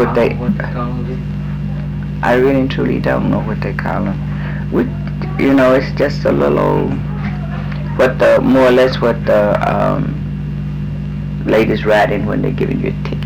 what they call them. I really and truly don't know what they call them. We, it's just a little, more or less what the ladies ride in when they're giving you a ticket.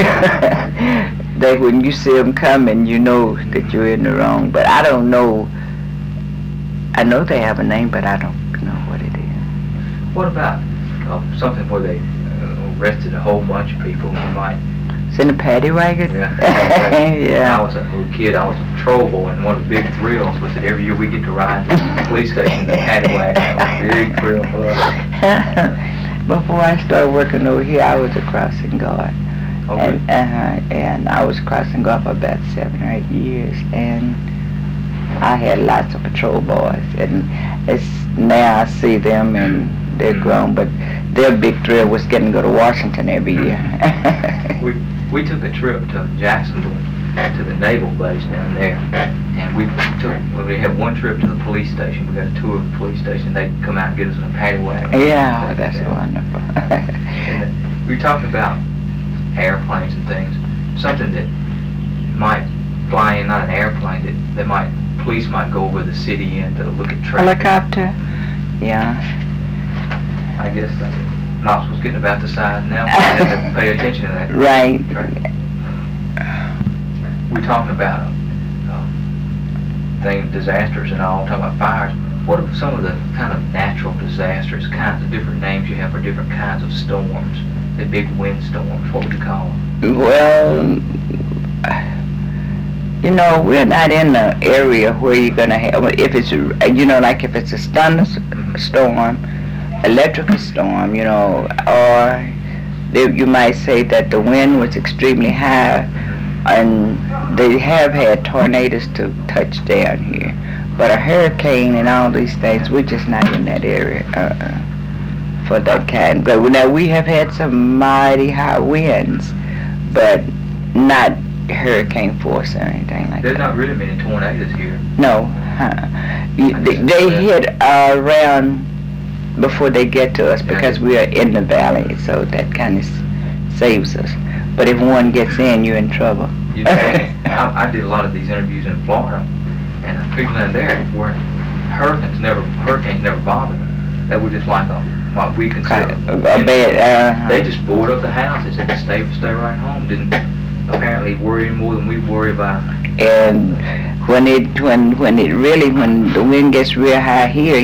When you see them coming, you know that you're in the wrong. But I don't know. I know they have a name, but I don't know what it is. What about something where they arrested a whole bunch of people? You might. It's in the paddy wagon? Yeah. Yeah. When I was a little kid, I was a patrol boy, and one of the big thrills was that every year we get to ride to the police station in the paddy wagon. That was a big thrill for us. Before I started working over here, I was a crossing guard. Okay. And I was crossing guard for about 7 or 8 years, and I had lots of patrol boys, and now I see them and they're grown, but their big thrill was getting to go to Washington every year. We took a trip to Jacksonville, to the naval base down there, and we had one trip to the police station. We got a tour of the police station. They'd come out and get us in a paddy wagon. Yeah, that's wonderful. And we talked about airplanes and things. Something that might fly in, not an airplane, that police might go over the city in to look at traffic. Helicopter? Yeah. I guess Knoxville's getting about the size now. We have to pay attention to that. Right. We're talking about disasters and all, talking about fires. What are some of the kind of natural disasters, kinds of different names you have for different kinds of storms, the big windstorms? What would you call them? Well, we're not in the area where you're going to have, if it's, like if it's a thunderstorm, electrical storm, or you might say that the wind was extremely high, and they have had tornadoes to touch down here. But a hurricane and all these things, we're just not in that area for that kind. But now we have had some mighty high winds, but not hurricane force or anything like that. There's not really many tornadoes here. No. They hit around before they get to us because we are in the valley, so that kind of saves us. But if one gets in, you're in trouble. I did a lot of these interviews in Florida, and the people in there were hurricanes never bothered them. They were just like what we consider a bed. They just board up the houses and stay right home. Didn't apparently worry more than we worry about. And when the wind gets real high here,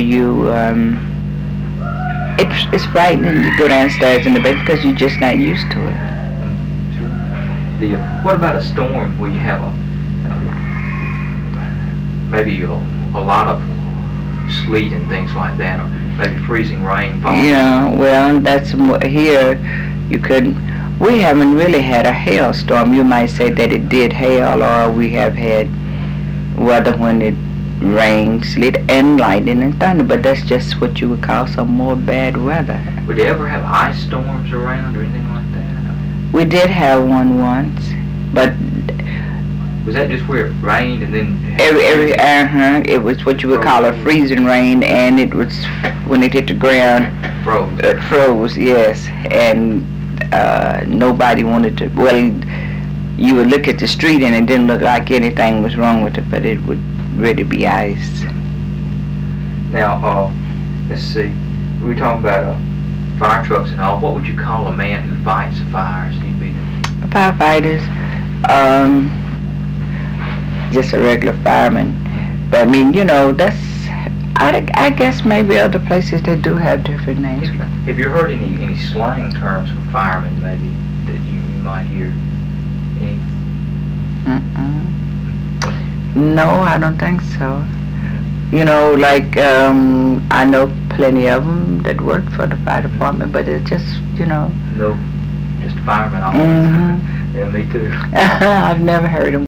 it's frightening. You go downstairs in the bed because you're just not used to it. What about a storm where you have maybe a lot of sleet and things like that, or maybe freezing rain falling? Yeah, well, that's here. We haven't really had a hailstorm. You might say that it did hail, or we have had weather when it rain, sleet, and lightning and thunder, but that's just what you would call some more bad weather. Would you ever have ice storms around or anything like that? We did have one once, but was that just where it rained and then it was what you would call a freezing rain, and it was when it hit the ground, froze. It froze, yes, and nobody wanted to. Well, you would look at the street and it didn't look like anything was wrong with it, but it would really be ice. Now, let's see. We were talking about fire trucks and all. What would you call a man who fights fires? Firefighters, just a regular fireman. But I mean, that's. I guess maybe other places they do have different names. Have you heard any slang terms for firemen, maybe that you might hear? Any? No, I don't think so. Like I know plenty of them that work for the fire department, but it's just No, just firemen. Mm-hmm. Yeah, me too. I've never heard them.